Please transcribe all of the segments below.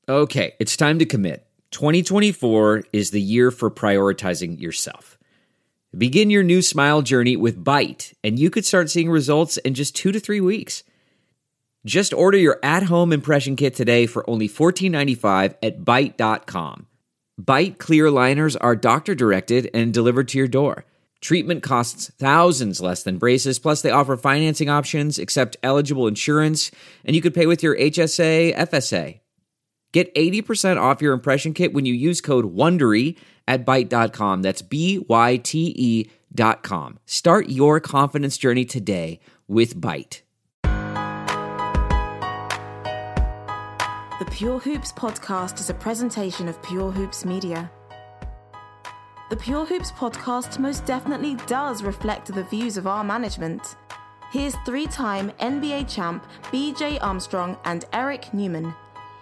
Okay, it's time to commit. 2024 is the year for prioritizing yourself. Begin your new smile journey with Byte, and you could start seeing results in just 2 to 3 weeks. Just order your at-home impression kit today for only $14.95 at Byte.com. Byte clear liners are doctor-directed and delivered to your door. Treatment costs thousands less than braces, plus they offer financing options, accept eligible insurance, and you could pay with your HSA, FSA. Get 80% off your impression kit when you use code WONDERY at Byte.com. That's BYTE.com. Start your confidence journey today with Byte. The Pure Hoops podcast is a presentation of Pure Hoops Media. The Pure Hoops podcast most definitely does reflect the views of our management. Here's 3-time NBA champ BJ Armstrong and Eric Newman.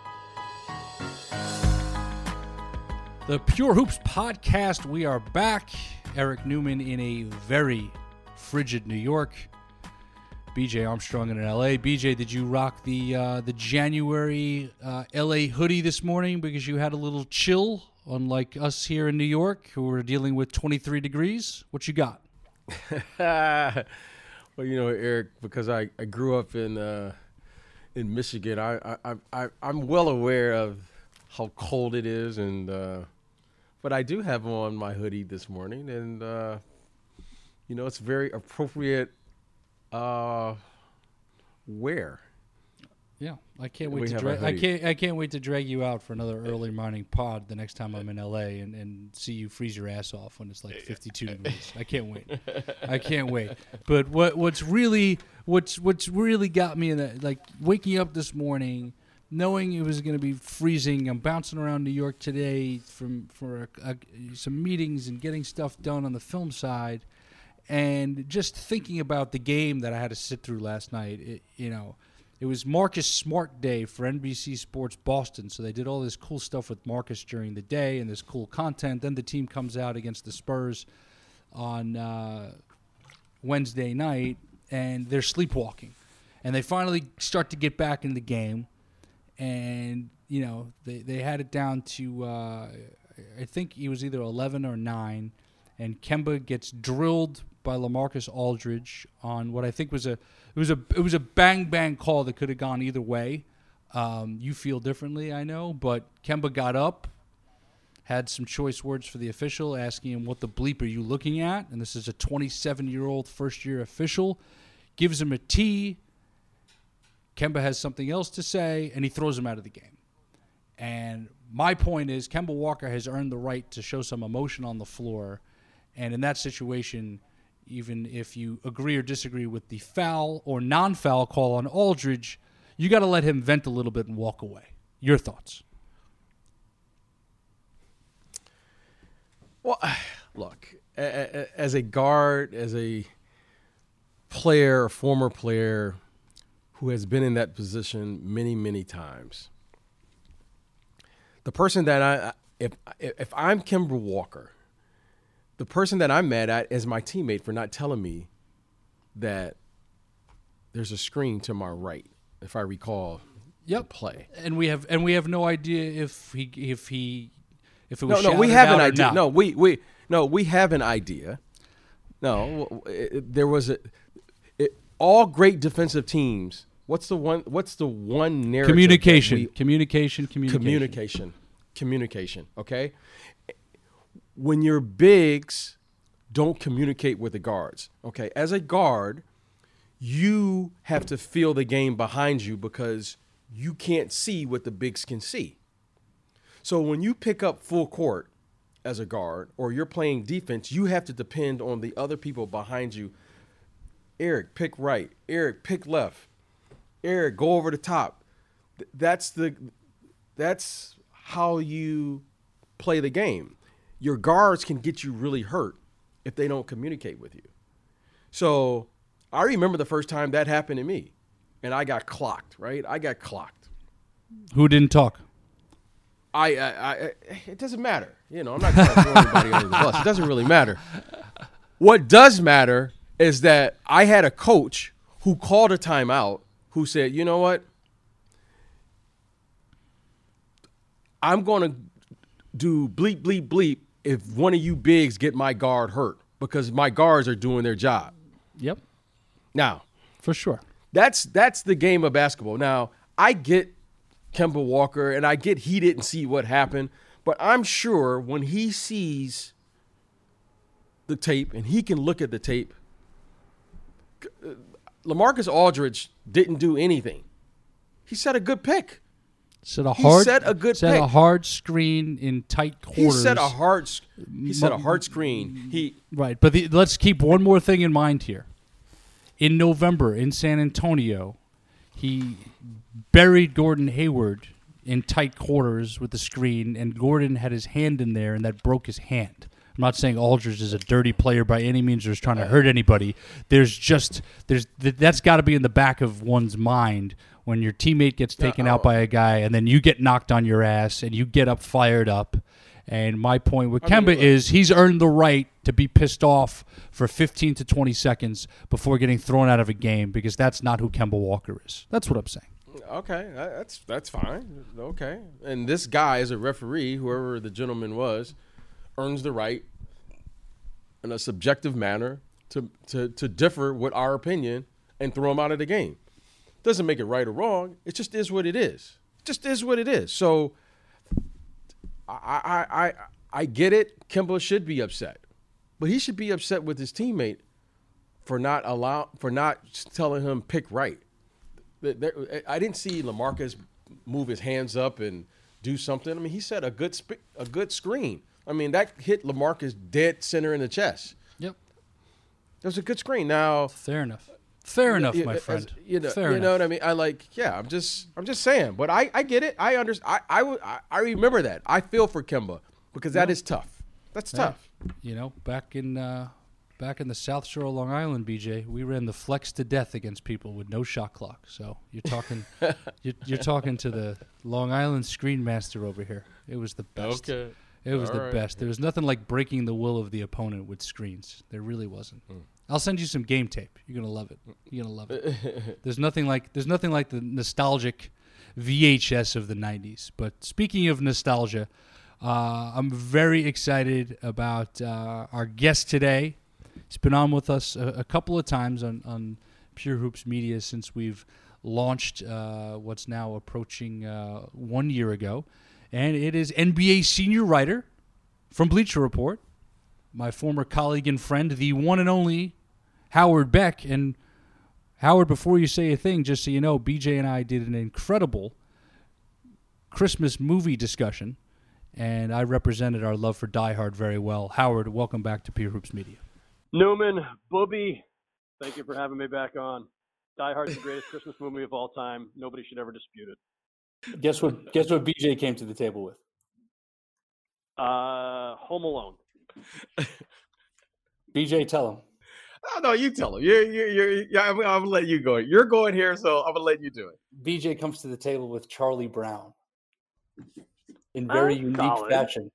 The Pure Hoops podcast, we are back. Eric Newman in a very frigid New York. BJ Armstrong in LA. BJ, did you rock the January LA hoodie this morning because you had a little chill, unlike us here in New York who are dealing with 23 degrees? What you got? Well, Eric, because I grew up in Michigan, I'm well aware of how cold it is, and but I do have on my hoodie this morning, and it's very appropriate wear. Yeah, I can't wait I can't wait to drag you out for another early morning pod the next time I'm in LA and see you freeze your ass off when it's like 52 degrees. I can't wait. But what's really got me in that, like, waking up this morning knowing it was going to be freezing. I'm bouncing around New York today for some meetings and getting stuff done on the film side, and just thinking about the game that I had to sit through last night. It was Marcus Smart Day for NBC Sports Boston, so they did all this cool stuff with Marcus during the day and this cool content. Then the team comes out against the Spurs on Wednesday night, and they're sleepwalking. And they finally start to get back in the game, and they had it down to I think he was either 11 or 9, and Kemba gets drilled by LaMarcus Aldridge on what I think was a bang call that could have gone either way. You feel differently, I know, but Kemba got up, had some choice words for the official, asking him, "What the bleep are you looking at?" And this is a 27-year-old first-year official. Gives him a T. Kemba has something else to say, and he throws him out of the game. And my point is, Kemba Walker has earned the right to show some emotion on the floor. And in that situation, even if you agree or disagree with the foul or non-foul call on Aldridge, you got to let him vent a little bit and walk away. Your thoughts? Well, look, as a guard, as a player, a former player who has been in that position many, many times, the person that if I'm Kemba Walker, the person that I'm mad at is my teammate for not telling me that there's a screen to my right, if I recall the play. And we have no idea if it was no, we have an idea. No, we have an idea. No, there was all great defensive teams. What's the one narrative? Communication. Okay. When your bigs don't communicate with the guards, okay, as a guard, you have to feel the game behind you because you can't see what the bigs can see. So when you pick up full court as a guard or you're playing defense, you have to depend on the other people behind you. Eric, pick right. Eric, pick left. Eric, go over the top. That's how you play the game. Your guards can get you really hurt if they don't communicate with you. So I remember the first time that happened to me, and I got clocked, right? I got clocked. Who didn't talk? It doesn't matter. I'm not going to throw anybody under the bus. It doesn't really matter. What does matter is that I had a coach who called a timeout who said, you know what? I'm going to do bleep, bleep, bleep if one of you bigs get my guard hurt because my guards are doing their job. Yep. Now, for sure. That's the game of basketball. Now, I get Kemba Walker, and I get he didn't see what happened, but I'm sure when he sees the tape and he can look at the tape, LaMarcus Aldridge didn't do anything. He set a good pick. Set a hard screen in tight quarters. He set a hard screen. Right, but let's keep one more thing in mind here. In November in San Antonio, he buried Gordon Hayward in tight quarters with the screen, and Gordon had his hand in there, and that broke his hand. I'm not saying Aldridge is a dirty player by any means or is trying to hurt anybody. That's got to be in the back of one's mind when your teammate gets taken out by a guy, and then you get knocked on your ass, and you get up fired up. And my point with Kemba is he's earned the right to be pissed off for 15 to 20 seconds before getting thrown out of a game, because that's not who Kemba Walker is. That's what I'm saying. Okay, that's fine. Okay. And this guy, as a referee, whoever the gentleman was, earns the right in a subjective manner to differ with our opinion and throw him out of the game. Doesn't make it right or wrong. It just is what it is. It just is what it is. So I get it. Kemba should be upset, but he should be upset with his teammate for not telling him pick right. I didn't see LaMarcus move his hands up and do something. I mean, he set a good screen. I mean, that hit LaMarcus dead center in the chest. Yep, that was a good screen. Now, fair enough, my friend. You know what I mean? I'm just saying. But I get it. I understand. I remember that. I feel for Kemba because that is tough. That's tough. You know, back in the South Shore of Long Island, BJ, we ran the flex to death against people with no shot clock. So you're talking, you're talking to the Long Island screen master over here. It was the best. Okay. It was the best. There was nothing like breaking the will of the opponent with screens. There really wasn't. I'll send you some game tape. You're gonna love it. You're gonna love it. There's nothing like the nostalgic VHS of the '90s. But speaking of nostalgia, I'm very excited about our guest today. He's been on with us a couple of times on Pure Hoops Media since we've launched what's now approaching 1 year ago. And it is NBA senior writer from Bleacher Report, my former colleague and friend, the one and only Howard Beck. And Howard, before you say a thing, just so you know, BJ and I did an incredible Christmas movie discussion, and I represented our love for Die Hard very well. Howard, welcome back to Pure Hoops Media. Newman, Booby, thank you for having me back on. Die Hard's the greatest Christmas movie of all time. Nobody should ever dispute it. Guess what BJ came to the table with? Home Alone. BJ, tell him. Oh, no, you tell him. I'm gonna let you go. You're going here, so I'm gonna let you do it. BJ comes to the table with Charlie Brown in very unique fashion.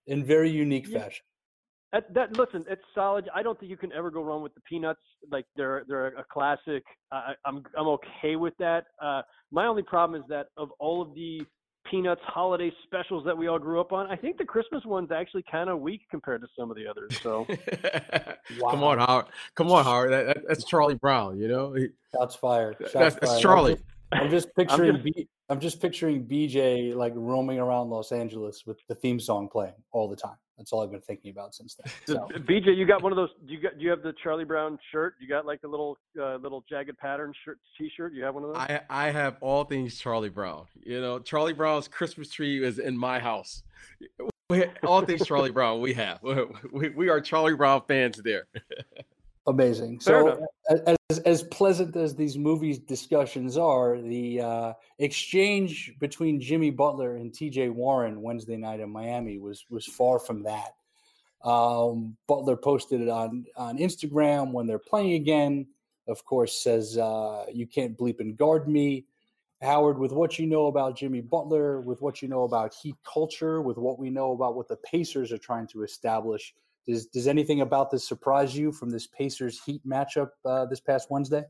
Listen, it's solid. I don't think you can ever go wrong with the Peanuts. Like they're a classic. I'm okay with that. My only problem is that of all of the Peanuts holiday specials that we all grew up on, I think the Christmas one's actually kind of weak compared to some of the others. So, wow. Come on, Howard. That's Charlie Brown. You know, shots fired. That's Charlie. I'm just picturing BJ like roaming around Los Angeles with the theme song playing all the time. That's all I've been thinking about since then. So. BJ, you got one of those? Do you have the Charlie Brown shirt? You got like the little jagged pattern T-shirt? You have one of those? I have all things Charlie Brown. You know, Charlie Brown's Christmas tree is in my house. All things Charlie Brown we have. We are Charlie Brown fans there. Amazing. So as pleasant as these movies discussions are, the exchange between Jimmy Butler and TJ Warren Wednesday night in Miami was far from that. Butler posted it on Instagram when they're playing again. Of course, says you can't bleep and guard me. Howard, with what you know about Jimmy Butler, with what you know about Heat culture, with what we know about what the Pacers are trying to establish, does anything about this surprise you from this Pacers-Heat matchup this past Wednesday?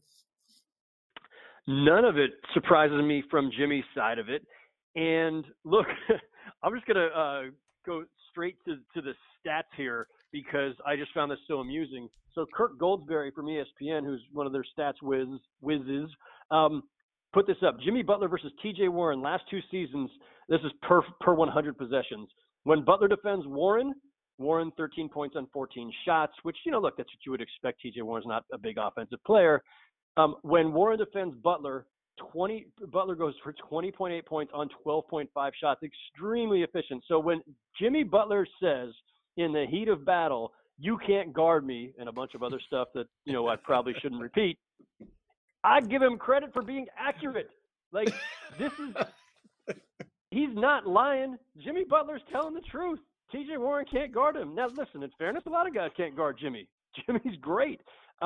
None of it surprises me from Jimmy's side of it. And look, I'm just gonna go straight to the stats here because I just found this so amusing. So Kirk Goldsberry from ESPN, who's one of their stats whizzes, put this up. Jimmy Butler versus T.J. Warren last 2 seasons. This is per 100 possessions. When Butler defends Warren 13 points on 14 shots, which, look, that's what you would expect. T.J. Warren's not a big offensive player. When Warren defends Butler, Butler goes for 20.8 points on 12.5 shots, extremely efficient. So when Jimmy Butler says in the heat of battle, you can't guard me, and a bunch of other stuff that, I probably shouldn't repeat, I give him credit for being accurate. Like, he's not lying. Jimmy Butler's telling the truth. TJ Warren can't guard him. Now, listen, in fairness, a lot of guys can't guard Jimmy. Jimmy's great.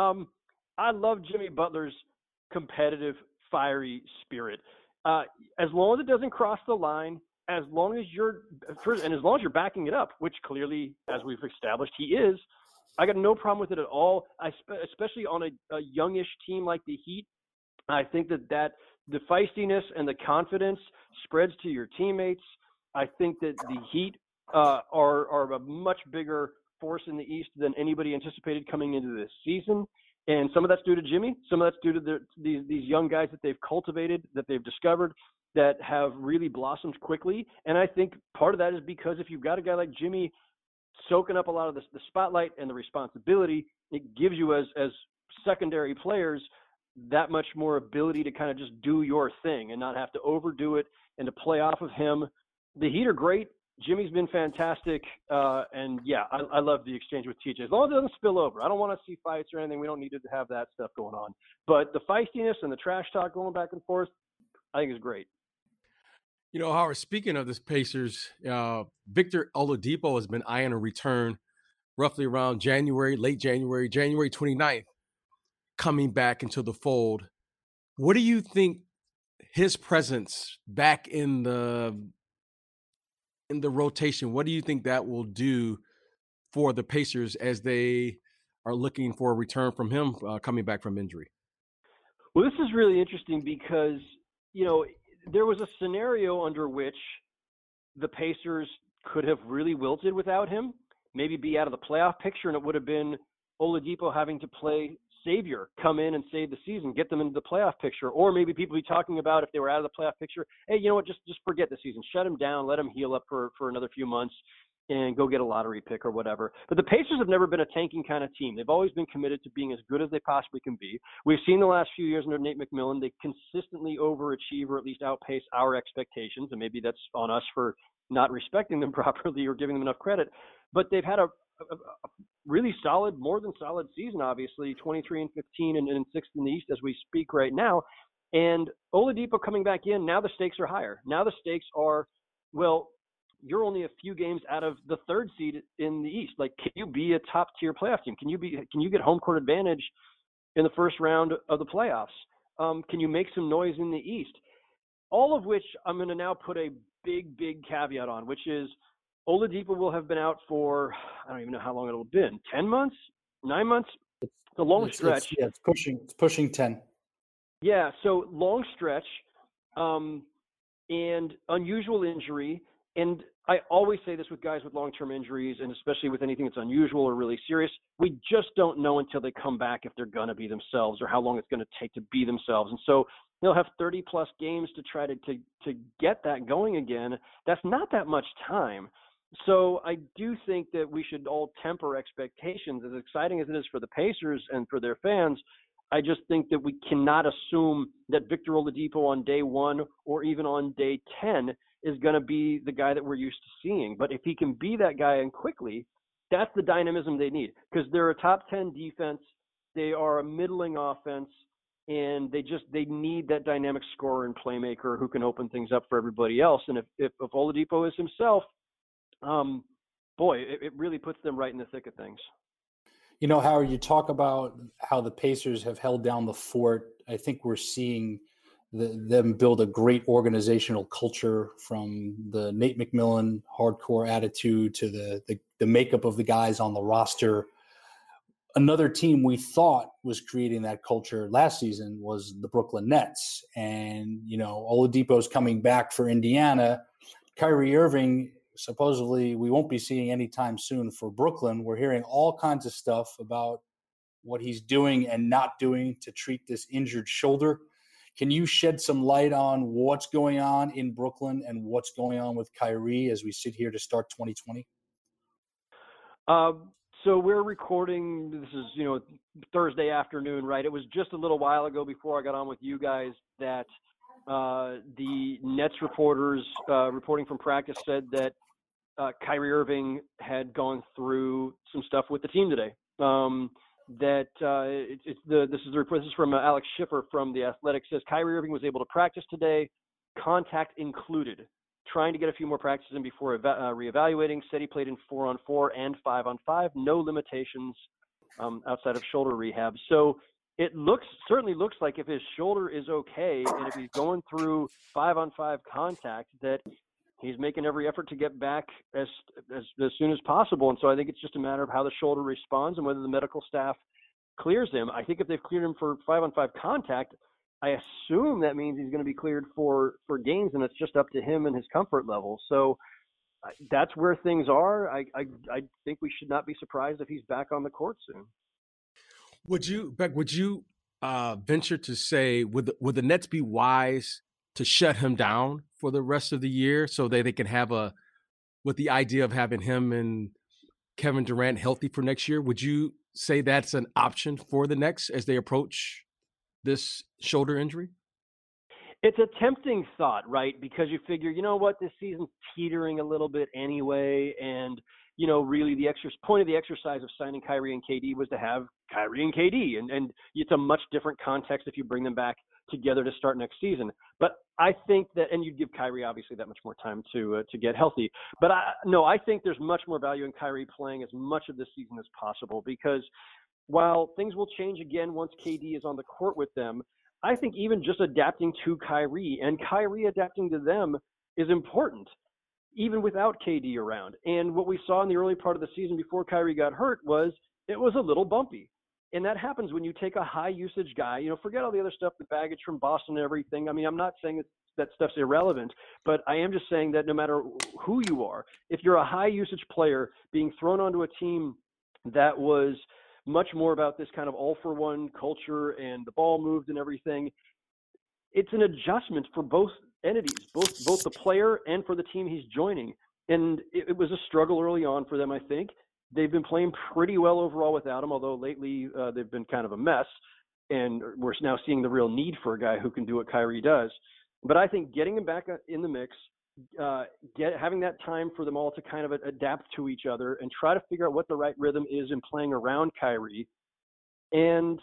I love Jimmy Butler's competitive, fiery spirit. As long as it doesn't cross the line, as long as you're backing it up, which clearly, as we've established, he is, I got no problem with it at all. Especially on a youngish team like the Heat, I think that the feistiness and the confidence spreads to your teammates. I think that the Heat are a much bigger force in the East than anybody anticipated coming into this season. And some of that's due to Jimmy. Some of that's due to these young guys that they've cultivated, that they've discovered, that have really blossomed quickly. And I think part of that is because if you've got a guy like Jimmy soaking up a lot of the spotlight and the responsibility, it gives you as secondary players that much more ability to kind of just do your thing and not have to overdo it and to play off of him. The Heat are great. Jimmy's been fantastic. And yeah, I love the exchange with TJ. As long as it doesn't spill over. I don't want to see fights or anything. We don't need to have that stuff going on. But the feistiness and the trash talk going back and forth, I think is great. Howard, speaking of this Pacers, Victor Oladipo has been eyeing a return roughly around late January 29th, coming back into the fold. What do you think his presence back in the rotation, what do you think that will do for the Pacers as they are looking for a return from him coming back from injury? Well, this is really interesting because, there was a scenario under which the Pacers could have really wilted without him, maybe be out of the playoff picture, and it would have been Oladipo having to play savior, come in and save the season, get them into the playoff picture. Or maybe people be talking about, if they were out of the playoff picture, hey, you know what, just forget the season. Shut him down, let him heal up for another few months and go get a lottery pick or whatever. But the Pacers have never been a tanking kind of team. They've always been committed to being as good as they possibly can be. We've seen the last few years under Nate McMillan, they consistently overachieve or at least outpace our expectations, and maybe that's on us for not respecting them properly or giving them enough credit. But they've had a really solid, more than solid season, obviously, 23-15 and 6th in the East as we speak right now. And Oladipo coming back in, now the stakes are higher. Now the stakes are, well, you're only a few games out of the 3rd seed in the East. Like, can you be a top-tier playoff team? Can you get home court advantage in the first round of the playoffs? Can you make some noise in the East? All of which I'm going to now put a big, big caveat on, which is Oladipo will have been out for, I don't even know how long it'll have been, 10 months, 9 months? It's a long stretch. It's pushing 10. Yeah, so long stretch and unusual injury. And I always say this with guys with long-term injuries, and especially with anything that's unusual or really serious, we just don't know until they come back if they're going to be themselves or how long it's going to take to be themselves. And so they'll have 30-plus games to try to get that going again. That's not that much time. So I do think that we should all temper expectations. As exciting as it is for the Pacers and for their fans, I just think that we cannot assume that Victor Oladipo on day 1 or even on day 10 is going to be the guy that we're used to seeing. But if he can be that guy and quickly, that's the dynamism they need, because they're a top 10 defense. They are a middling offense, and they need that dynamic scorer and playmaker who can open things up for everybody else. And if Oladipo is himself, it really puts them right in the thick of things. Howard, you talk about how the Pacers have held down the fort. I think we're seeing them build a great organizational culture, from the Nate McMillan hardcore attitude to the makeup of the guys on the roster. Another team we thought was creating that culture last season was the Brooklyn Nets. And, Oladipo's coming back for Indiana. Kyrie Irving, supposedly we won't be seeing anytime soon for Brooklyn. We're hearing all kinds of stuff about what he's doing and not doing to treat this injured shoulder. Can you shed some light on what's going on in Brooklyn and what's going on with Kyrie as we sit here to start 2020? So we're recording, this is, Thursday afternoon, right? It was just a little while ago before I got on with you guys that the Nets reporters reporting from practice said that Kyrie Irving had gone through some stuff with the team today. This is from Alex Schiffer from The Athletic, says Kyrie Irving was able to practice today, contact included, trying to get a few more practices in before reevaluating. Said he played in 4-on-4 and 5-on-5, no limitations outside of shoulder rehab. So it certainly looks like if his shoulder is okay and if he's going through 5-on-5 contact, that he's making every effort to get back as soon as possible. And so I think it's just a matter of how the shoulder responds and whether the medical staff clears him. I think if they've cleared him for 5-on-5 contact, I assume that means he's going to be cleared for games, and it's just up to him and his comfort level. So that's where things are. I think we should not be surprised if he's back on the court soon. Would you venture to say, would the Nets be wise to shut him down for the rest of the year so that they can have with the idea of having him and Kevin Durant healthy for next year? Would you say that's an option for the Nets as they approach this shoulder injury? It's a tempting thought, right? Because you figure, you know what, this season's teetering a little bit anyway, and really the point of the exercise of signing Kyrie and KD was to have Kyrie and KD, and it's a much different context if you bring them back together to start next season. But I think that, and you'd give Kyrie obviously that much more time to get healthy. But I think there's much more value in Kyrie playing as much of this season as possible, because while things will change again once KD is on the court with them, I think even just adapting to Kyrie and Kyrie adapting to them is important, even without KD around. And what we saw in the early part of the season before Kyrie got hurt was it was a little bumpy. And that happens when you take a high usage guy, forget all the other stuff, the baggage from Boston and everything. I mean, I'm not saying that stuff's irrelevant, but I am just saying that no matter who you are, if you're a high usage player being thrown onto a team that was much more about this kind of all-for-one culture and the ball moved and everything, it's an adjustment for both entities, both the player and for the team he's joining. And it was a struggle early on for them, I think. They've been playing pretty well overall without him, although lately they've been kind of a mess. And we're now seeing the real need for a guy who can do what Kyrie does. But I think getting him back in the mix, having that time for them all to kind of adapt to each other and try to figure out what the right rhythm is in playing around Kyrie, and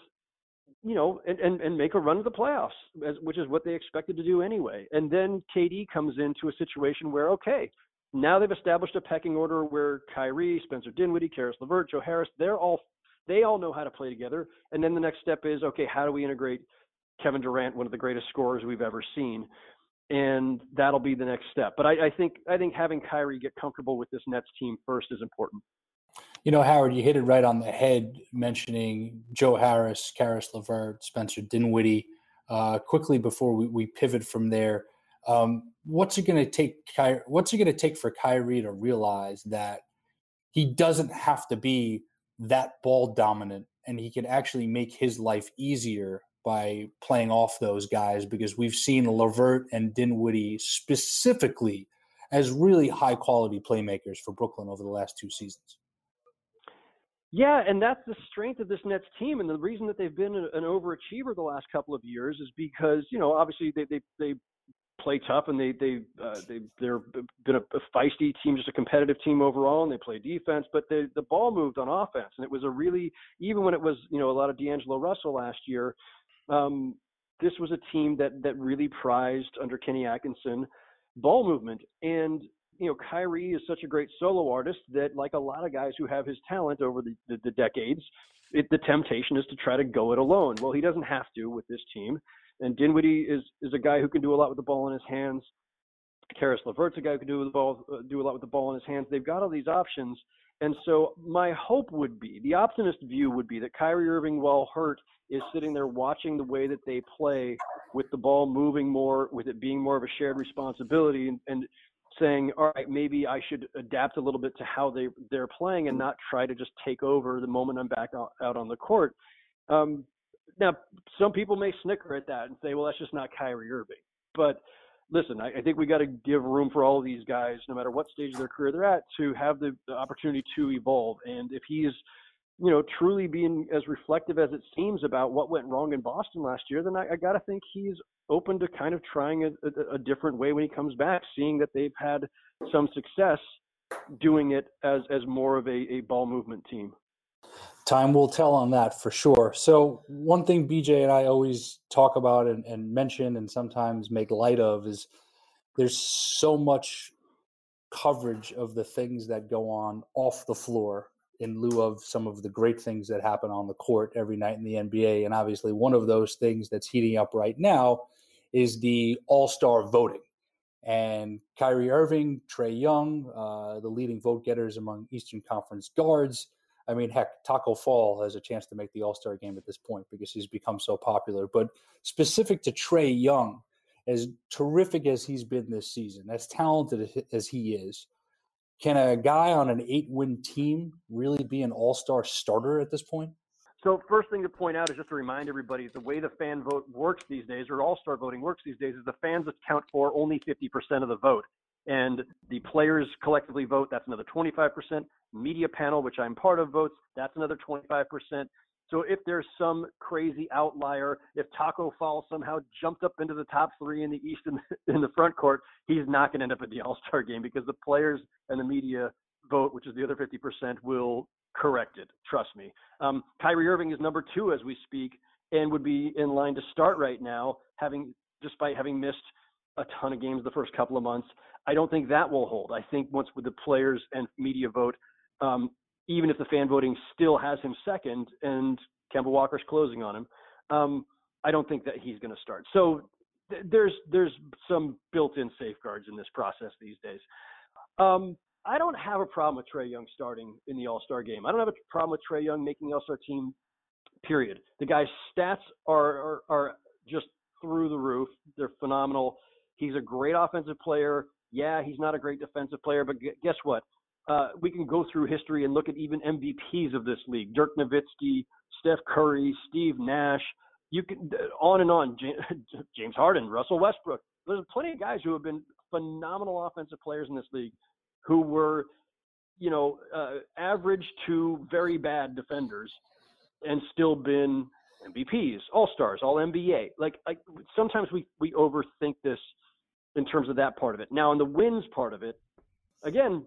and make a run to the playoffs, which is what they expected to do anyway. And then KD comes into a situation where, okay, now they've established a pecking order where Kyrie, Spencer Dinwiddie, Karis LeVert, Joe Harris, they all know how to play together. And then the next step is, okay, how do we integrate Kevin Durant, one of the greatest scorers we've ever seen? And that'll be the next step. But I think having Kyrie get comfortable with this Nets team first is important. Howard, you hit it right on the head mentioning Joe Harris, Karis LeVert, Spencer Dinwiddie. Quickly before we pivot from there, what's it going to take for Kyrie to realize that he doesn't have to be that ball dominant and he can actually make his life easier by playing off those guys? Because we've seen LeVert and Dinwiddie specifically as really high quality playmakers for Brooklyn over the last 2 seasons. Yeah, and that's the strength of this Nets team, and the reason that they've been an overachiever the last couple of years is because obviously they play tough and they're been a feisty team, just a competitive team overall, and they play defense, but the ball moved on offense, and it was a really, even when it was a lot of D'Angelo Russell last year, this was a team that really prized under Kenny Atkinson ball movement. And Kyrie is such a great solo artist that, like a lot of guys who have his talent over the decades, the temptation is to try to go it alone. Well, he doesn't have to with this team. And Dinwiddie is a guy who can do a lot with the ball in his hands. Karis LeVert's a guy who can do a lot with the ball in his hands. They've got all these options. And so my hope would be, the optimist view would be that Kyrie Irving, while hurt, is sitting there watching the way that they play with the ball moving more, with it being more of a shared responsibility, and saying, all right, maybe I should adapt a little bit to how they're playing and not try to just take over the moment I'm back out on the court. Now, some people may snicker at that and say, well, that's just not Kyrie Irving. But listen, I think we got to give room for all of these guys, no matter what stage of their career they're at, to have the opportunity to evolve. And if he's, truly being as reflective as it seems about what went wrong in Boston last year, then I got to think he's open to kind of trying a different way when he comes back, seeing that they've had some success doing it as more of a ball movement team. Time will tell on that for sure. So one thing BJ and I always talk about and mention and sometimes make light of is there's so much coverage of the things that go on off the floor in lieu of some of the great things that happen on the court every night in the NBA. And obviously one of those things that's heating up right now is the All-Star voting. And Kyrie Irving, Trae Young, the leading vote getters among Eastern Conference guards. I mean, heck, Taco Fall has a chance to make the All-Star game at this point because he's become so popular. But specific to Trae Young, as terrific as he's been this season, as talented as he is, can a guy on an 8-win team really be an all-star starter at this point? So first thing to point out is just to remind everybody, the way the fan vote works these days, or all-star voting works these days, is the fans account for only 50% of the vote. And the players collectively vote, that's another 25%. Media panel, which I'm part of, votes, that's another 25%. So if there's some crazy outlier, if Taco Fall somehow jumped up into the top 3 in the East in the front court, he's not going to end up at the All-Star game because the players and the media vote, which is the other 50%, will correct it. Trust me. Kyrie Irving is number 2 as we speak and would be in line to start right now, despite having missed a ton of games the first couple of months. I don't think that will hold. I think once with the players and media vote, even if the fan voting still has him second and Kemba Walker's closing on him, I don't think that he's going to start. So there's some built-in safeguards in this process these days. I don't have a problem with Trae Young starting in the All-Star game. I don't have a problem with Trae Young making the All-Star team, period. The guy's stats are just through the roof. They're phenomenal. He's a great offensive player. Yeah, he's not a great defensive player, but guess what? We can go through history and look at even MVPs of this league: Dirk Nowitzki, Steph Curry, Steve Nash. You can on and on. James Harden, Russell Westbrook. There's plenty of guys who have been phenomenal offensive players in this league, who were, average to very bad defenders, and still been MVPs, All-Stars, All-NBA. Like sometimes we overthink this in terms of that part of it. Now, in the wins part of it, again,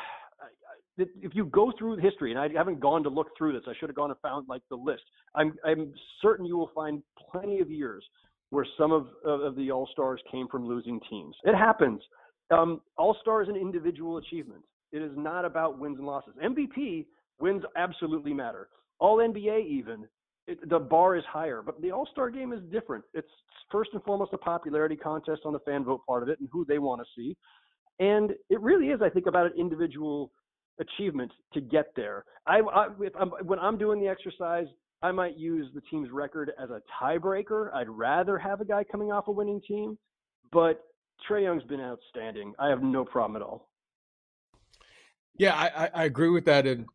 if you go through history, and I haven't gone to look through this, I should have gone and found the list. I'm certain you will find plenty of years where some of the All-Stars came from losing teams. It happens. All-Star is an individual achievement. It is not about wins and losses. MVP wins absolutely matter. All-NBA even, the bar is higher, but the All-Star game is different. It's first and foremost a popularity contest on the fan vote part of it and who they want to see. And it really is, I think, about an individual achievement to get there. When I'm doing the exercise, I might use the team's record as a tiebreaker. I'd rather have a guy coming off a winning team, but Trae Young's been outstanding. I have no problem at all. Yeah, I agree with that, and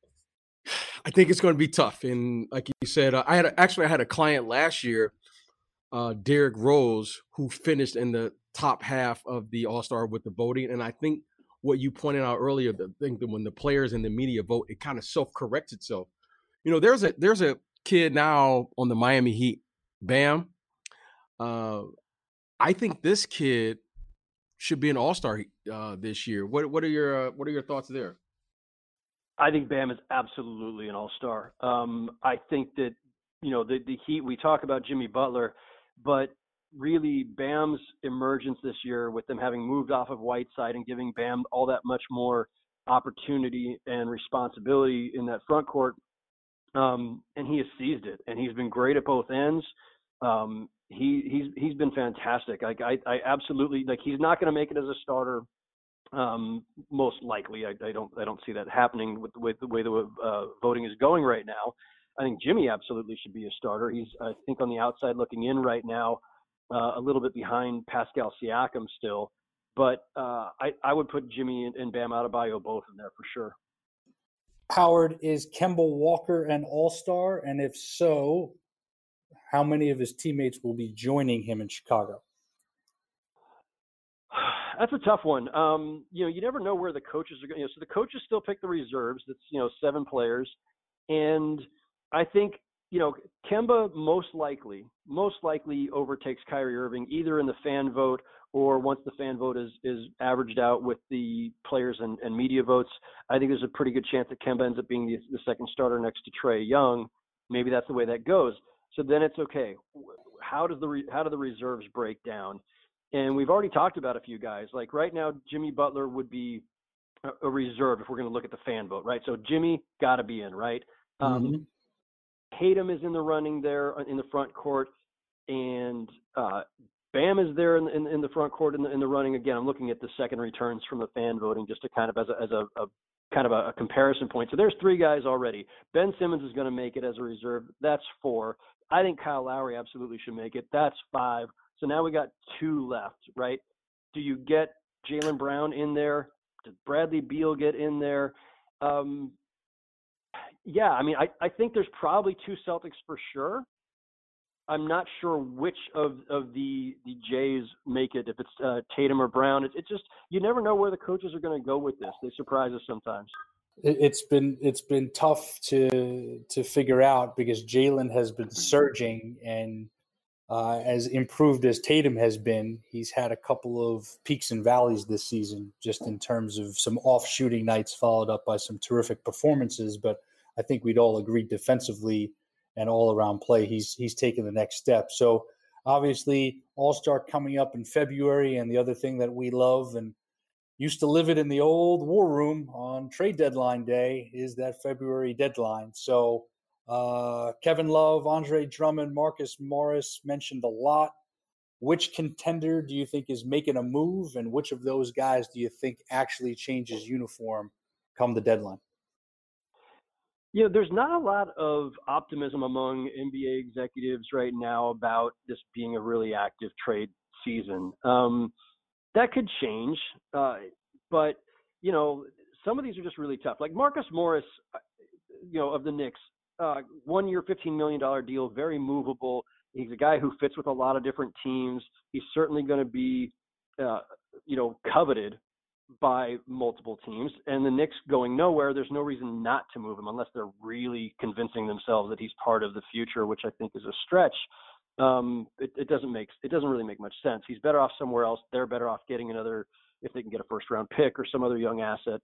I think it's going to be tough. And like you said, I had a client last year, Derrick Rose, who finished in the top half of the All-Star with the voting, and I think what you pointed out earlier, the thing that when the players and the media vote, it kind of self-corrects itself. There's a kid now on the Miami Heat, Bam. I think this kid should be an All-Star this year. What are your thoughts there? I think Bam is absolutely an All-Star. I think that the Heat. We talk about Jimmy Butler, but really Bam's emergence this year, with them having moved off of Whiteside and giving Bam all that much more opportunity and responsibility in that front court, and he has seized it, and he's been great at both ends. He's been fantastic. I absolutely, he's not going to make it as a starter. Most likely, I don't see that happening with the way the voting is going right now. I think Jimmy absolutely should be a starter. He's, I think, on the outside looking in right now, a little bit behind Pascal Siakam still. But I would put Jimmy and Bam Adebayo both in there for sure. Howard, is Kemba Walker an all-star? And if so, how many of his teammates will be joining him in Chicago? That's a tough one. You never know where the coaches are going. So the coaches still pick the reserves. That's 7 players, and I think Kemba most likely overtakes Kyrie Irving either in the fan vote or once the fan vote is averaged out with the players and media votes. I think there's a pretty good chance that Kemba ends up being the second starter next to Trae Young. Maybe that's the way that goes. So then it's okay. How do the reserves break down? And we've already talked about a few guys. Like right now, Jimmy Butler would be a reserve if we're going to look at the fan vote, right? So Jimmy got to be in, right? Tatum is in the running there in the front court, and Bam is there in the front court in the running. Again, I'm looking at the second returns from the fan voting just to kind of as a comparison point. So there's 3 guys already. Ben Simmons is going to make it as a reserve. That's 4. I think Kyle Lowry absolutely should make it. That's 5. So now we got 2 left, right? Do you get Jaylen Brown in there? Does Bradley Beal get in there? Yeah, I mean, I think there's probably 2 Celtics for sure. I'm not sure which of the Jays make it, if it's Tatum or Brown. It's just, you never know where the coaches are going to go with this. They surprise us sometimes. It's been tough to figure out because Jaylen has been surging, and as improved as Tatum has been, he's had a couple of peaks and valleys this season, just in terms of some off shooting nights followed up by some terrific performances. But I think we'd all agree defensively and all around play, he's taken the next step. So obviously All-Star coming up in February, and the other thing that we love and used to live it in the old war room on trade deadline day is that February deadline. So Kevin Love, Andre Drummond, Marcus Morris mentioned a lot. Which contender do you think is making a move, and which of those guys do you think actually changes uniform come the deadline? There's not a lot of optimism among NBA executives right now about this being a really active trade season. That could change, but some of these are just really tough. Like Marcus Morris, of the Knicks, 1 year, $15 million deal, very movable. He's a guy who fits with a lot of different teams. He's certainly going to be, coveted by multiple teams, and the Knicks going nowhere. There's no reason not to move him unless they're really convincing themselves that he's part of the future, which I think is a stretch. It doesn't really make much sense. He's better off somewhere else. They're better off getting another, if they can get a first round pick or some other young asset.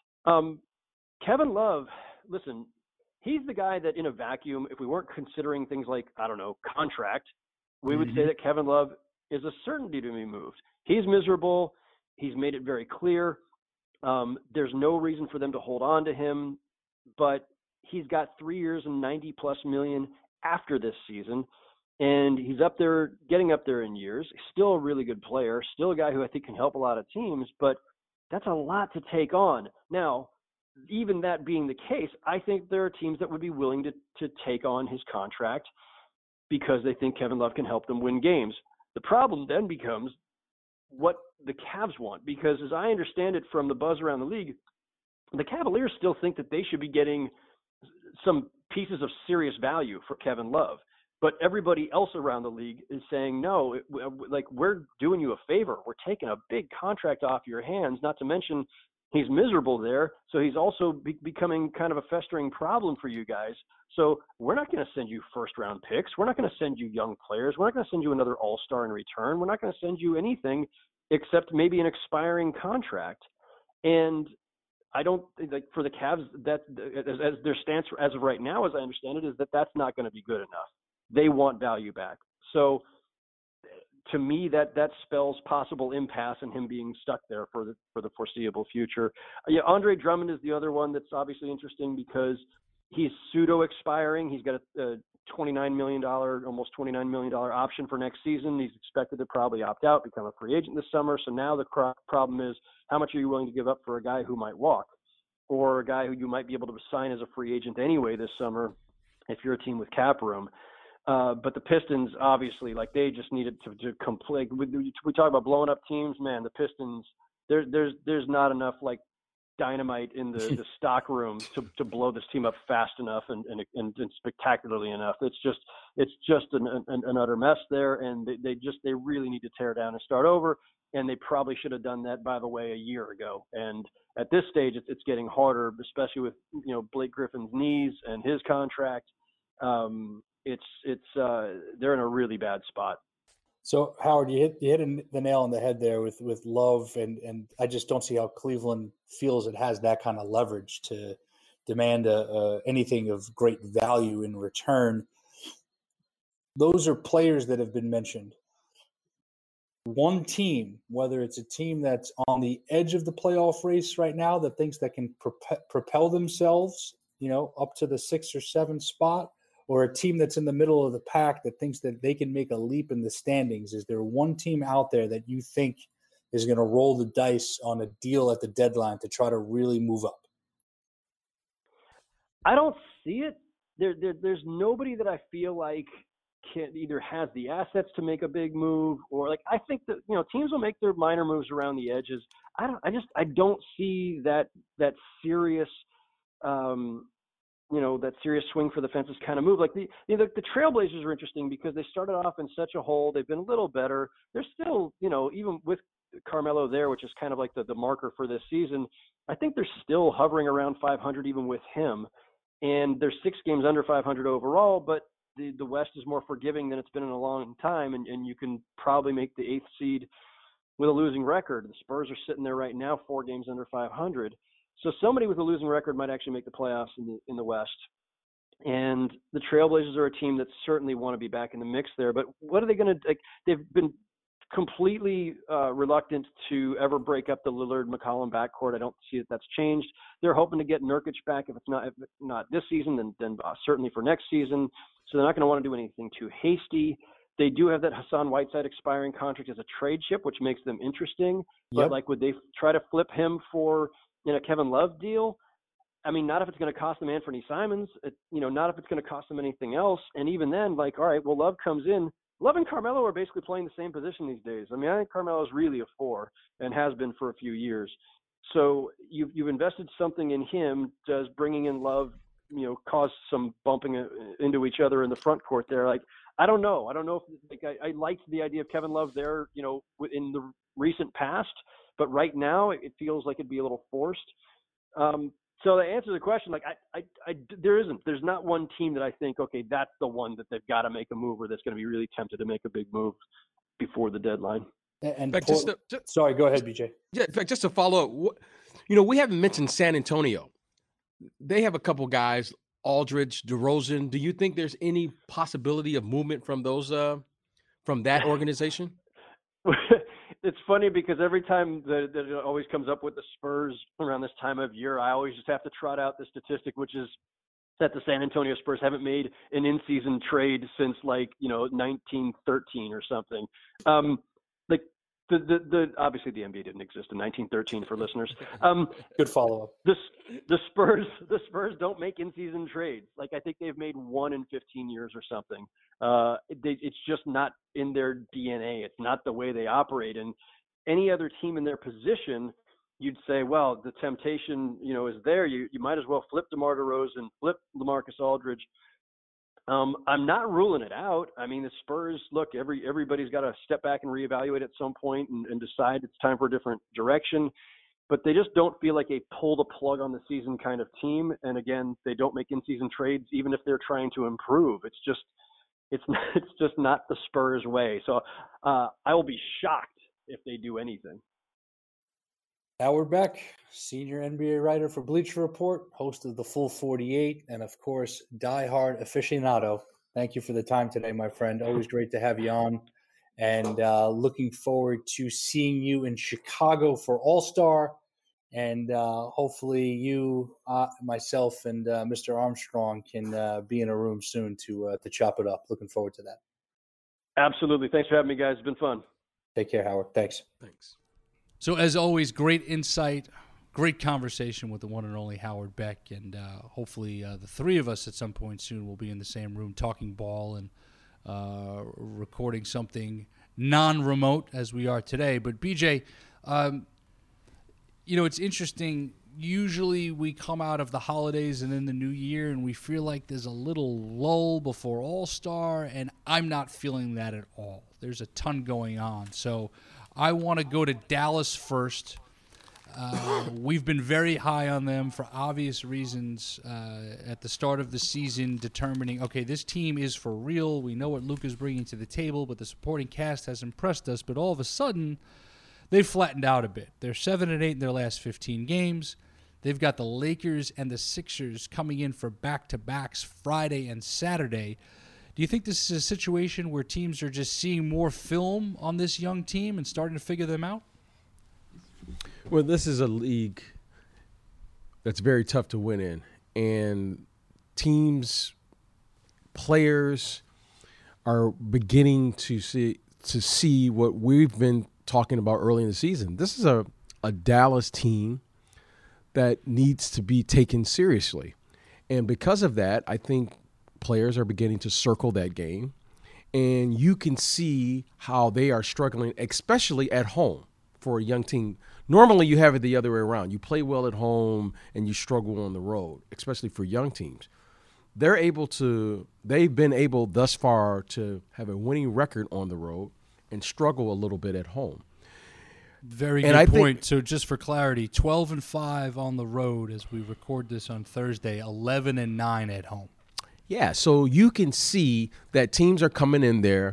Kevin Love, listen, he's the guy that in a vacuum, if we weren't considering things like, I don't know, contract, we would say that Kevin Love is a certainty to be moved. He's miserable. He's made it very clear. There's no reason for them to hold on to him, but he's got 3 years and $90+ million after this season, and he's getting up there in years. He's still a really good player, still a guy who I think can help a lot of teams, but that's a lot to take on. Now, even that being the case, I think there are teams that would be willing to take on his contract because they think Kevin Love can help them win games. The problem then becomes what the Cavs want, because as I understand it from the buzz around the league, the Cavaliers still think that they should be getting some pieces of serious value for Kevin Love. But everybody else around the league is saying, no, we're doing you a favor. We're taking a big contract off your hands, not to mention he's miserable there. So he's also becoming kind of a festering problem for you guys. So we're not going to send you first-round picks. We're not going to send you young players. We're not going to send you another all-star in return. We're not going to send you anything except maybe an expiring contract. And I don't like for the Cavs, that as their stance as of right now, as I understand it, is that that's not going to be good enough. They want value back. So to me, that spells possible impasse and him being stuck there for the foreseeable future. Yeah, Andre Drummond is the other one that's obviously interesting because he's pseudo expiring. He's got a $29 million, almost $29 million option for next season. He's expected to probably opt out, become a free agent this summer. So now the problem is, how much are you willing to give up for a guy who might walk, or a guy who you might be able to sign as a free agent anyway this summer if you're a team with cap room? But the Pistons, obviously, like they just needed to complete. We talk about blowing up teams, man. The Pistons, there's not enough like dynamite in the stock room to blow this team up fast enough and spectacularly enough. It's just an utter mess there, and they really need to tear down and start over. And they probably should have done that, by the way, a year ago. And at this stage, it's getting harder, especially with Blake Griffin's knees and his contract. They're in a really bad spot. So Howard, you hit the nail on the head there with Love, and I just don't see how Cleveland feels it has that kind of leverage to demand anything of great value in return. Those are players that have been mentioned. One team, whether it's a team that's on the edge of the playoff race right now that thinks that can propel themselves, up to the 6 or 7 spot, or a team that's in the middle of the pack that thinks that they can make a leap in the standings? Is there one team out there that you think is going to roll the dice on a deal at the deadline to try to really move up? I don't see it. There's nobody that I feel like either has the assets to make a big move, or like I think that teams will make their minor moves around the edges. I don't see that serious that serious swing for the fences kind of move. Like the Trailblazers are interesting because they started off in such a hole. They've been a little better. They're still, even with Carmelo there, which is kind of like the marker for this season, I think they're still hovering around 500 even with him. And they're 6 games under 500 overall, but the West is more forgiving than it's been in a long time. And you can probably make the 8th seed with a losing record. The Spurs are sitting there right now, 4 games under 500. So somebody with a losing record might actually make the playoffs in the West. And the Trailblazers are a team that certainly want to be back in the mix there. But what are they going to like? They've been completely reluctant to ever break up the Lillard-McCollum backcourt. I don't see that that's changed. They're hoping to get Nurkic back if not this season, then certainly for next season. So they're not going to want to do anything too hasty. They do have that Hassan Whiteside expiring contract as a trade chip, which makes them interesting. But like, would they try to flip him for a Kevin Love deal? I mean, not if it's going to cost them Anthony Simons, not if it's going to cost them anything else. And even then, like, all right, well, Love comes in. Love and Carmelo are basically playing the same position these days. I mean, I think Carmelo is really a 4 and has been for a few years. So you've invested something in him. Does bringing in Love, cause some bumping into each other in the front court there? Like, I don't know. I don't know if I liked the idea of Kevin Love there, in the recent past, but right now it feels like it'd be a little forced. So to answer the question, like there's not one team that I think, okay, that's the one that they've got to make a move, or that's going to be really tempted to make a big move before the deadline. And sorry, go ahead, BJ. Yeah, in fact, just to follow up, we haven't mentioned San Antonio. They have a couple guys, Aldridge, DeRozan. Do you think there's any possibility of movement from those from that organization? It's funny because every time that it always comes up with the Spurs around this time of year, I always just have to trot out the statistic, which is that the San Antonio Spurs haven't made an in-season trade since 1913 or something. The obviously the NBA didn't exist in 1913 for listeners. Good follow-up. The Spurs don't make in-season trades. Like, I think they've made 1 in 15 years or something. It's just not in their DNA. It's not the way they operate. And any other team in their position, you'd say, well, the temptation, is there. You might as well flip DeMar DeRozan, flip LaMarcus Aldridge. I'm not ruling it out. I mean, the Spurs, look, everybody's got to step back and reevaluate at some point and decide it's time for a different direction. But they just don't feel like a pull the plug on the season kind of team. And again, they don't make in-season trades, even if they're trying to improve. It's just not the Spurs way. So I will be shocked if they do anything. Howard Beck, senior NBA writer for Bleacher Report, host of the Full 48, and of course, diehard aficionado. Thank you for the time today, my friend. Always great to have you on. And looking forward to seeing you in Chicago for All-Star. And hopefully you, myself, and Mr. Armstrong can be in a room soon to chop it up. Looking forward to that. Absolutely. Thanks for having me, guys. It's been fun. Take care, Howard. Thanks. So, as always, great insight, great conversation with the one and only Howard Beck, and hopefully the three of us at some point soon will be in the same room talking ball and recording something non-remote as we are today. But BJ, it's interesting. Usually we come out of the holidays and then the new year and we feel like there's a little lull before All-Star, and I'm not feeling that at all. There's a ton going on. So I want to go to Dallas first. We've been very high on them for obvious reasons at the start of the season, determining, okay, this team is for real. We know what Luka's bringing to the table, but the supporting cast has impressed us. But all of a sudden, they've flattened out a bit. They're 7-8 in their last 15 games. They've got the Lakers and the Sixers coming in for back-to-backs Friday and Saturday. Do you think this is a situation where teams are just seeing more film on this young team and starting to figure them out? Well, this is a league that's very tough to win in. And teams, players are beginning to see what we've been talking about early in the season. This is a Dallas team that needs to be taken seriously. And because of that, I think players are beginning to circle that game. And you can see how they are struggling, especially at home for a young team. Normally you have it the other way around. You play well at home and you struggle on the road, especially for young teams. They've been able thus far to have a winning record on the road and struggle a little bit at home. Very good point. So just for clarity, 12-5 on the road as we record this on Thursday, 11-9 at home. Yeah, so you can see that teams are coming in there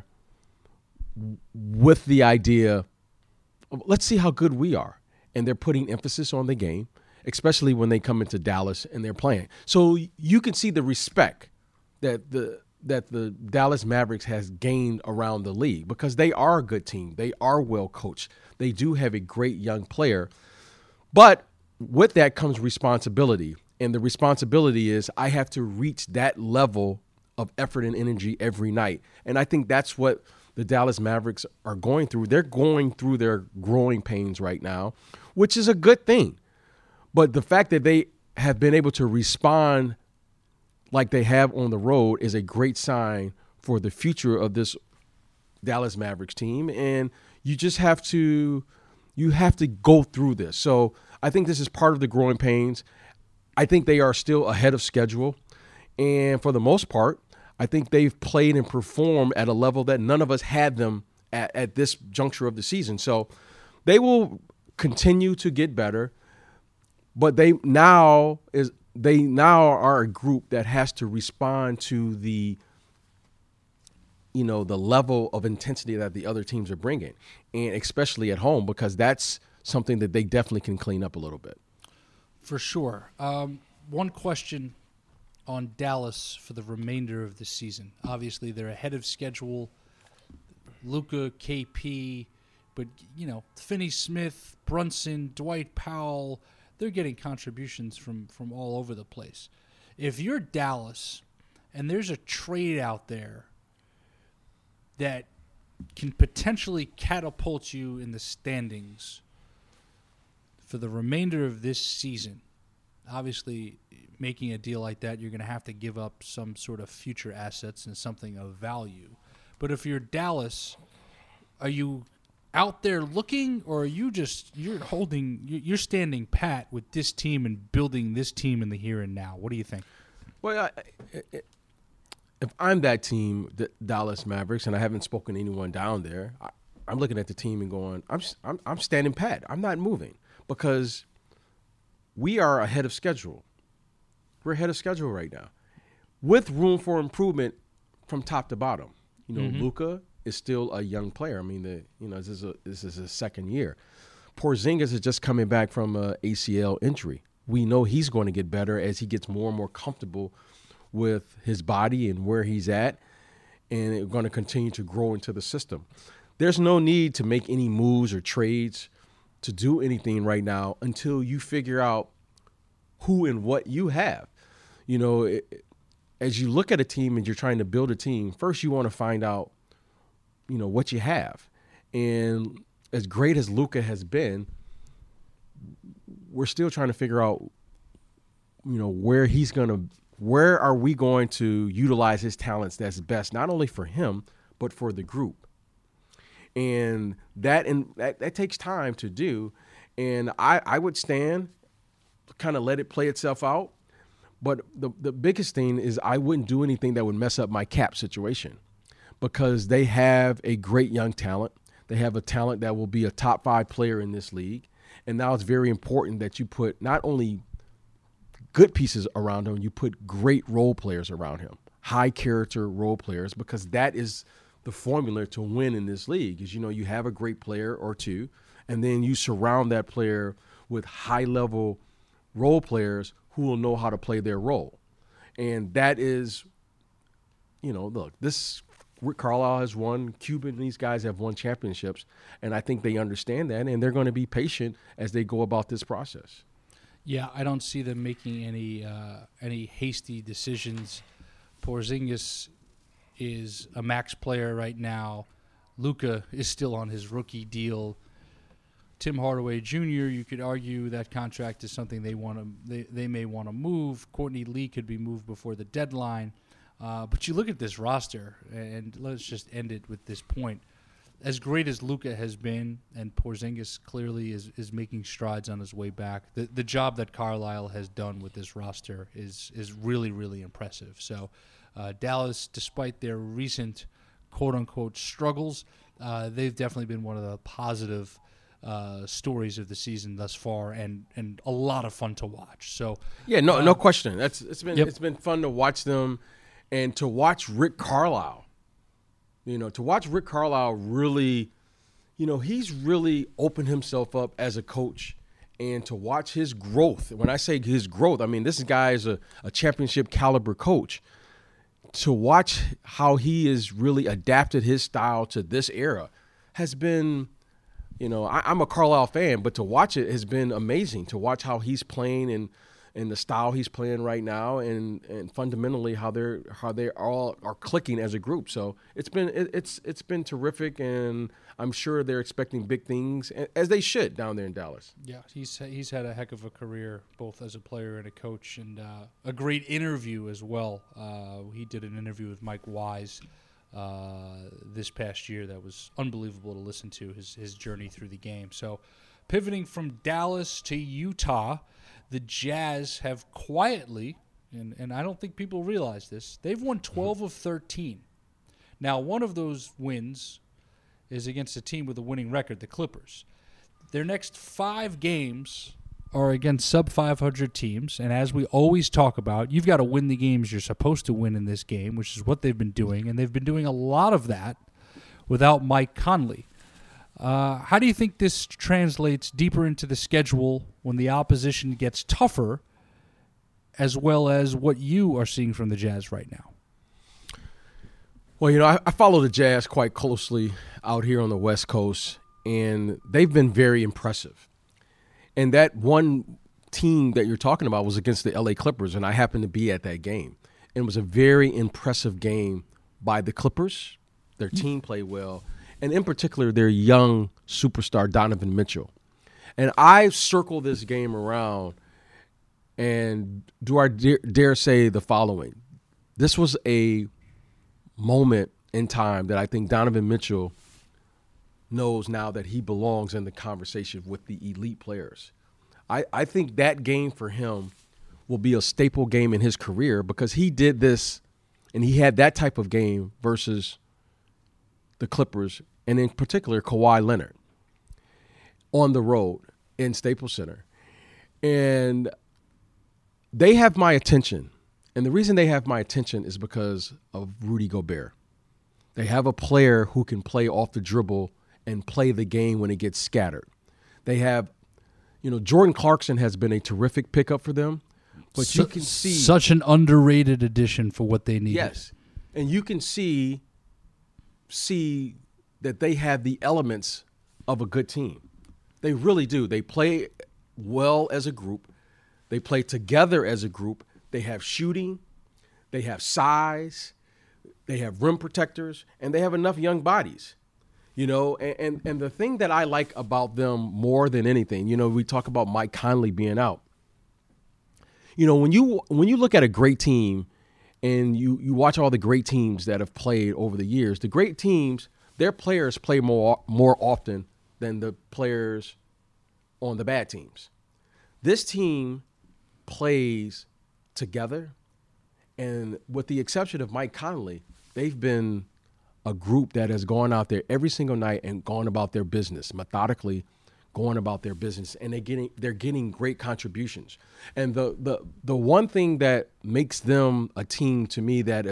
with the idea, let's see how good we are. And they're putting emphasis on the game, especially when they come into Dallas and they're playing. So you can see the respect that the Dallas Mavericks has gained around the league because they are a good team. They are well coached. They do have a great young player. But with that comes responsibility. And the responsibility is I have to reach that level of effort and energy every night. And I think that's what the Dallas Mavericks are going through. They're going through their growing pains right now, which is a good thing. But the fact that they have been able to respond like they have on the road is a great sign for the future of this Dallas Mavericks team. And you just have to go through this. So I think this is part of the growing pains. I think they are still ahead of schedule. And for the most part, I think they've played and performed at a level that none of us had them at this juncture of the season. So they will continue to get better, but they now are a group that has to respond to the level of intensity that the other teams are bringing, and especially at home, because that's something that they definitely can clean up a little bit. For sure. One question on Dallas for the remainder of the season. Obviously, they're ahead of schedule. Luka, KP, but, Finney Smith, Brunson, Dwight Powell, they're getting contributions from all over the place. If you're Dallas and there's a trade out there that can potentially catapult you in the standings for the remainder of this season, obviously making a deal like that, you're going to have to give up some sort of future assets and something of value. But if you're Dallas, are you out there looking, or are you you're standing pat with this team and building this team in the here and now? What do you think? Well, if I'm that team, the Dallas Mavericks, and I haven't spoken to anyone down there, I'm looking at the team and going, I'm standing pat. I'm not moving because we are ahead of schedule. We're ahead of schedule right now with room for improvement from top to bottom. Luka is still a young player. I mean, this is his second year. Porzingis is just coming back from an ACL injury. We know he's going to get better as he gets more and more comfortable with his body and where he's at, and it's going to continue to grow into the system. There's no need to make any moves or trades to do anything right now until you figure out who and what you have. As you look at a team and you're trying to build a team, first you want to find out, what you have. And as great as Luka has been, we're still trying to figure out, where he's going to where are we going to utilize his talents that's best, not only for him, but for the group? And that takes time to do. And I would stand, kind of let it play itself out. But the biggest thing is I wouldn't do anything that would mess up my cap situation, because they have a great young talent. They have a talent that will be a top 5 player in this league. And now it's very important that you put not only good pieces around him, you put great role players around him, high character role players, because that is the formula to win in this league. Is, you have a great player or two, and then you surround that player with high level role players who will know how to play their role. And that is, look, Rick Carlisle has won, Cuban, these guys have won championships, and I think they understand that, and they're going to be patient as they go about this process. Yeah, I don't see them making any hasty decisions. Porzingis is a max player right now. Luka is still on his rookie deal. Tim Hardaway Jr., you could argue that contract is something they may want to move. Courtney Lee could be moved before the deadline. But you look at this roster, and let's just end it with this point. As great as Luka has been, and Porzingis clearly is making strides on his way back, the job that Carlisle has done with this roster is really, really impressive. So Dallas, despite their recent quote-unquote struggles, they've definitely been one of the positive stories of the season thus far, and a lot of fun to watch. So yeah, no question. It's been fun to watch them, and to watch Rick Carlisle. To watch Rick Carlisle really, he's really opened himself up as a coach, and to watch his growth. When I say his growth, I mean this guy is a championship caliber coach. To watch how he has really adapted his style to this era has been, I'm a Carlisle fan, but to watch it has been amazing. To watch how he's playing and the style he's playing right now, and fundamentally how they all are clicking as a group. So it's been terrific, and I'm sure they're expecting big things, as they should, down there in Dallas. Yeah, he's had a heck of a career, both as a player and a coach, and a great interview as well. He did an interview with Mike Wise this past year that was unbelievable to listen to, his journey through the game. So pivoting from Dallas to Utah, the Jazz have quietly, and I don't think people realize this, they've won 12 of 13. Now, one of those wins is against a team with a winning record, the Clippers. Their next 5 games are against sub-500 teams, and as we always talk about, you've got to win the games you're supposed to win in this game, which is what they've been doing, and they've been doing a lot of that without Mike Conley. How do you think this translates deeper into the schedule when the opposition gets tougher, as well as what you are seeing from the Jazz right now? Well, I follow the Jazz quite closely out here on the West Coast, and they've been very impressive. And that one team that you're talking about was against the LA Clippers, and I happened to be at that game. And it was a very impressive game by the Clippers. Their team played well. And in particular, their young superstar, Donovan Mitchell. And I circle this game around, and do I dare say the following. This was a moment in time that I think Donovan Mitchell knows now that he belongs in the conversation with the elite players. I think that game for him will be a staple game in his career, because he did this, and he had that type of game versus the Clippers, and in particular Kawhi Leonard, on the road in Staples Center. And they have my attention. And the reason they have my attention is because of Rudy Gobert. They have a player who can play off the dribble and play the game when it gets scattered. They have, Jordan Clarkson has been a terrific pickup for them. But you can see such an underrated addition for what they need. Yes. And you can see that they have the elements of a good team. They really do. They play well as a group. They play together as a group. They have shooting. They have size. They have rim protectors. And they have enough young bodies. And the thing that I like about them more than anything, we talk about Mike Conley being out. You know, when you look at a great team and you watch all the great teams that have played over the years, the great teams, their players play more often than the players on the bad teams. This team plays together, and with the exception of Mike Conley, they've been a group that has gone out there every single night and gone about their business, methodically going about their business, and they're getting great contributions. And the one thing that makes them a team to me that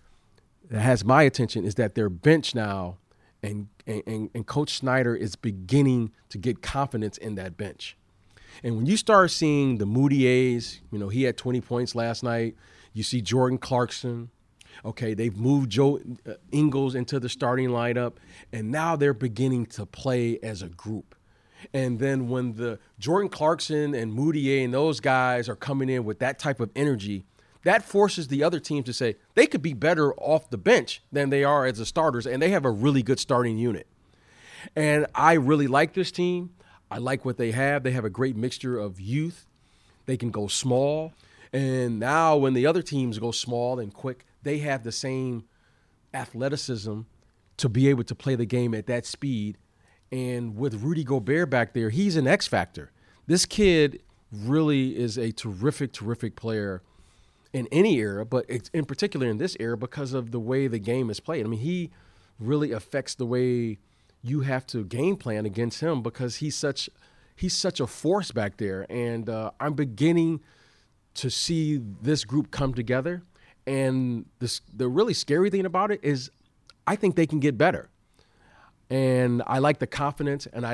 has my attention is that their bench now, and Coach Snyder is beginning to get confidence in that bench. And when you start seeing the Moutiers, you know, he had 20 points last night. You see Jordan Clarkson. Okay, they've moved Joe Ingles into the starting lineup, and now they're beginning to play as a group. And then when the Jordan Clarkson and Moutier and those guys are coming in with that type of energy, that forces the other team to say they could be better off the bench than they are as the starters, and they have a really good starting unit. And I really like this team. I like what they have. They have a great mixture of youth. They can go small. And now when the other teams go small and quick, they have the same athleticism to be able to play the game at that speed. And with Rudy Gobert back there, he's an X factor. This kid really is a terrific, terrific player in any era, but it's in particular in this era because of the way the game is played. I mean, he really affects the way you have to game plan against him because he's such a force back there. And I'm beginning to see this group come together. And the really scary thing about it is I think they can get better. And I like the confidence. And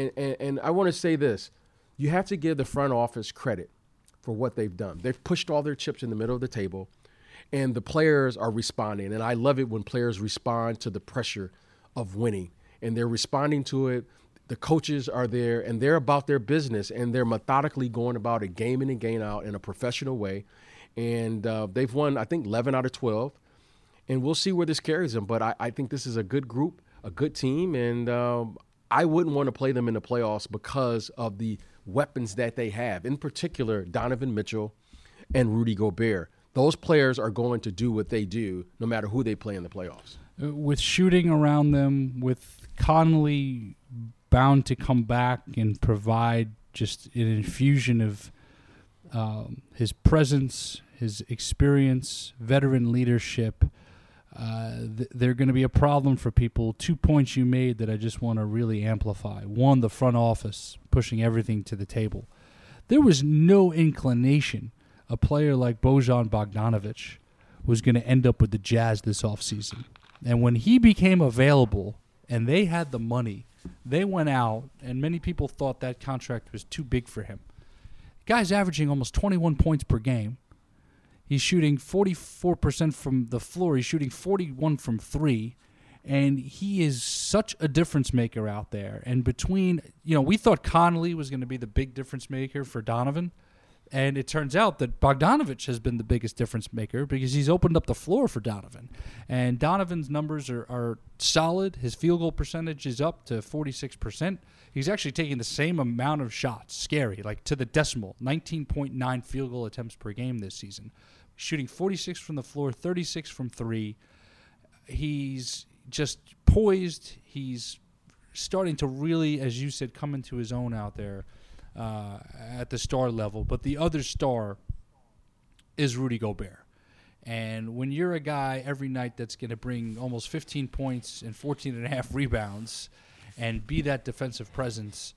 I want to say this. You have to give the front office credit for what they've done. They've pushed all their chips in the middle of the table, and the players are responding. And I love it when players respond to the pressure of winning. And they're responding to it. The coaches are there, and they're about their business, and they're methodically going about it game in and game out in a professional way. And they've won, I think, 11 out of 12. And we'll see where this carries them. But I think this is a good group, a good team, and I wouldn't want to play them in the playoffs because of the weapons that they have, in particular Donovan Mitchell and Rudy Gobert. Those players are going to do what they do no matter who they play in the playoffs. With shooting around them, with Conley bound to come back and provide just an infusion of his presence, his experience, veteran leadership, they're going to be a problem for people. 2 points you made that I just want to really amplify. One, the front office pushing everything to the table. There was no inclination a player like Bojan Bogdanovic was going to end up with the Jazz this offseason. And when he became available and they had the money, they went out, and many people thought that contract was too big for him. The guy's averaging almost 21 points per game. He's shooting 44% from the floor. He's shooting 41 from three. And he is such a difference maker out there. And between, we thought Conley was going to be the big difference maker for Donovan. And it turns out that Bogdanovic has been the biggest difference maker because he's opened up the floor for Donovan. And Donovan's numbers are solid. His field goal percentage is up to 46%. He's actually taking the same amount of shots, scary, like to the decimal, 19.9 field goal attempts per game this season. Shooting 46 from the floor, 36 from three. He's just poised. He's starting to really, as you said, come into his own out there. At the star level, but the other star is Rudy Gobert. And when you're a guy every night that's going to bring almost 15 points and 14 and a half rebounds and be that defensive presence,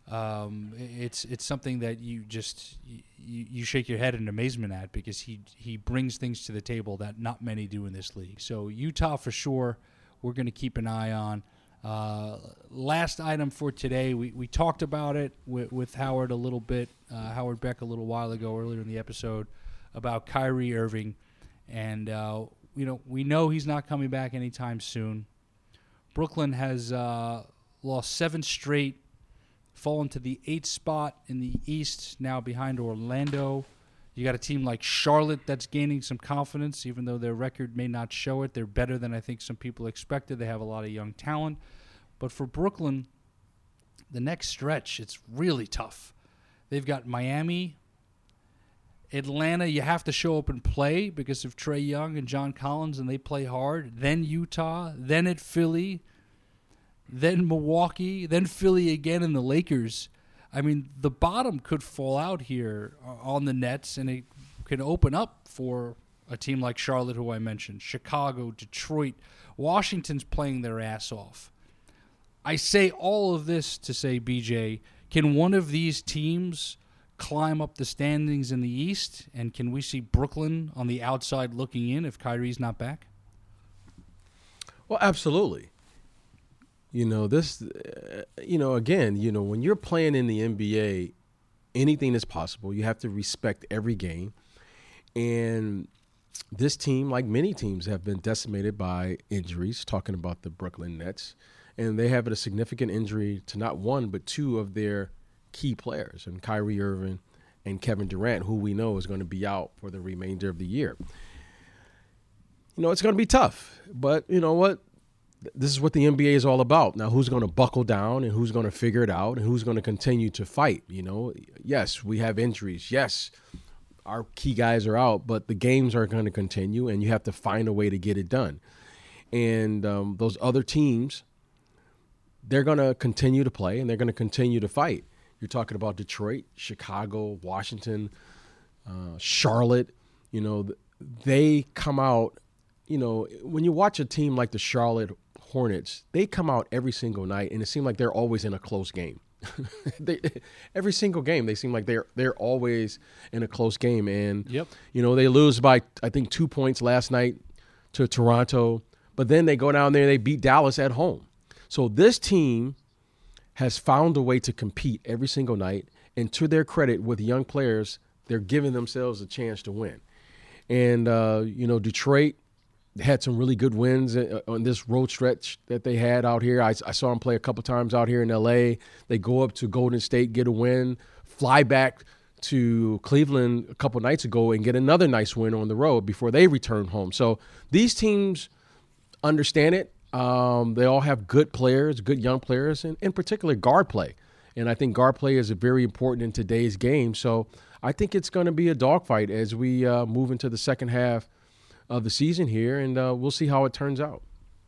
it's something that you shake your head in amazement at because he brings things to the table that not many do in this league. So Utah for sure, we're going to keep an eye on. Last item for today, we talked about it with Howard a little bit, Howard Beck a little while ago earlier in the episode about Kyrie Irving. And, we know he's not coming back anytime soon. Brooklyn has lost 7 straight, fallen to the 8th spot in the East, now behind Orlando. You got a team like Charlotte that's gaining some confidence, even though their record may not show it. They're better than I think some people expected. They have a lot of young talent. But for Brooklyn, the next stretch, it's really tough. They've got Miami Atlanta, you have to show up and play because of Trae Young and John Collins, and they play hard. Then Utah, then at Philly, then Milwaukee, then Philly again, and the Lakers. I mean, the bottom could fall out here on the Nets, and it can open up for a team like Charlotte, who I mentioned, Chicago, Detroit. Washington's playing their ass off. I say all of this to say, BJ, can one of these teams climb up the standings in the East, and can we see Brooklyn on the outside looking in if Kyrie's not back? Well, absolutely. Again, when you're playing in the NBA, anything is possible. You have to respect every game. And this team, like many teams, have been decimated by injuries, talking about the Brooklyn Nets. And they have a significant injury to not one, but two of their key players, and Kyrie Irving and Kevin Durant, who we know is going to be out for the remainder of the year. It's going to be tough, but you know what? This is what the NBA is all about. Now, who's going to buckle down and who's going to figure it out and who's going to continue to fight? Yes, we have injuries. Yes, our key guys are out, but the games are going to continue, and you have to find a way to get it done. And those other teams, they're going to continue to play, and they're going to continue to fight. You're talking about Detroit, Chicago, Washington, Charlotte. They come out, when you watch a team like the Charlotte Hornets, they come out every single night, and it seems like they're always in a close game. Every single game, they seem like they're always in a close game. And, they lose by, I think, 2 points last night to Toronto, but then they go down there and they beat Dallas at home. So this team has found a way to compete every single night, and to their credit, with young players, they're giving themselves a chance to win. And, Detroit had some really good wins on this road stretch that they had out here. I saw them play a couple times out here in L.A. They go up to Golden State, get a win, fly back to Cleveland a couple nights ago and get another nice win on the road before they return home. So these teams understand it. They all have good players, good young players, and in particular guard play. And I think guard play is very important in today's game. So I think it's going to be a dogfight as we move into the second half of the season here, and we'll see how it turns out.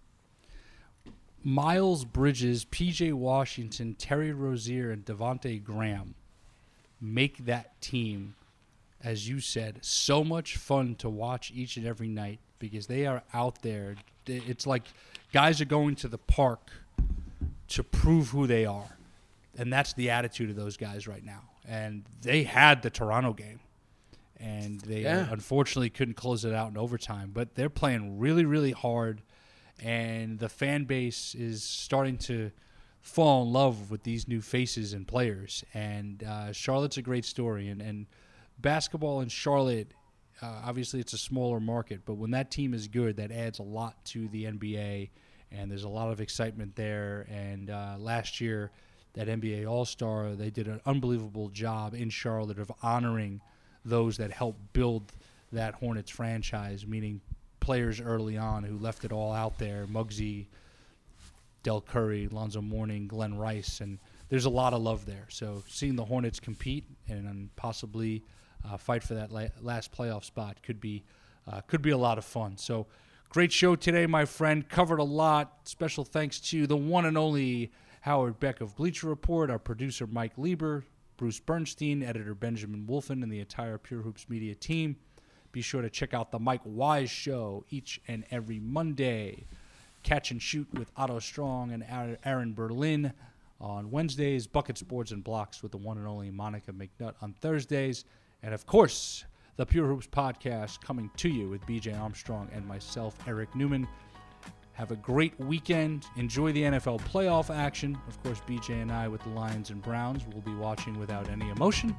Miles Bridges, P.J. Washington, Terry Rozier, and Devontae Graham make that team, as you said, so much fun to watch each and every night because they are out there. It's like guys are going to the park to prove who they are, and that's the attitude of those guys right now. And they had the Toronto game, and they unfortunately couldn't close it out in overtime. But they're playing really, really hard, and the fan base is starting to fall in love with these new faces and players. And Charlotte's a great story. And basketball in Charlotte, obviously it's a smaller market, but when that team is good, that adds a lot to the NBA, and there's a lot of excitement there. And last year, that NBA All-Star, they did an unbelievable job in Charlotte of honoring those that helped build that Hornets franchise, meaning players early on who left it all out there, Muggsy, Del Curry, Lonzo Mourning, Glenn Rice, and there's a lot of love there. So seeing the Hornets compete and possibly fight for that last playoff spot could be a lot of fun. So great show today, my friend. Covered a lot. Special thanks to the one and only Howard Beck of Bleacher Report, our producer Mike Lieber, Bruce Bernstein, editor Benjamin Wolfen, and the entire Pure Hoops Media team. Be sure to check out the Mike Wise Show each and every Monday. Catch and Shoot with Otto Strong and Aaron Berlin on Wednesdays. Buckets, Boards, and Blocks with the one and only Monica McNutt on Thursdays. And, of course, the Pure Hoops Podcast coming to you with BJ Armstrong and myself, Eric Newman. Have a great weekend. Enjoy the NFL playoff action. Of course, BJ and I with the Lions and Browns will be watching without any emotion.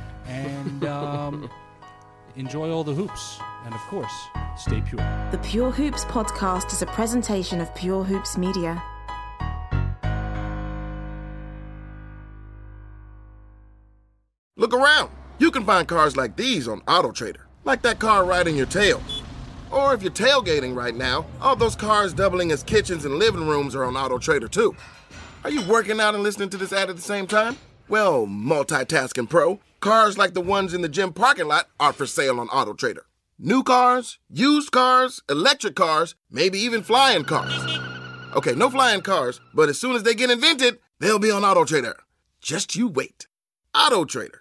And enjoy all the hoops. And, of course, stay pure. The Pure Hoops Podcast is a presentation of Pure Hoops Media. Look around. You can find cars like these on AutoTrader, like that car riding your tail. Or if you're tailgating right now, all those cars doubling as kitchens and living rooms are on AutoTrader too. Are you working out and listening to this ad at the same time? Well, multitasking pro, cars like the ones in the gym parking lot are for sale on AutoTrader. New cars, used cars, electric cars, maybe even flying cars. Okay, no flying cars, but as soon as they get invented, they'll be on AutoTrader. Just you wait. AutoTrader.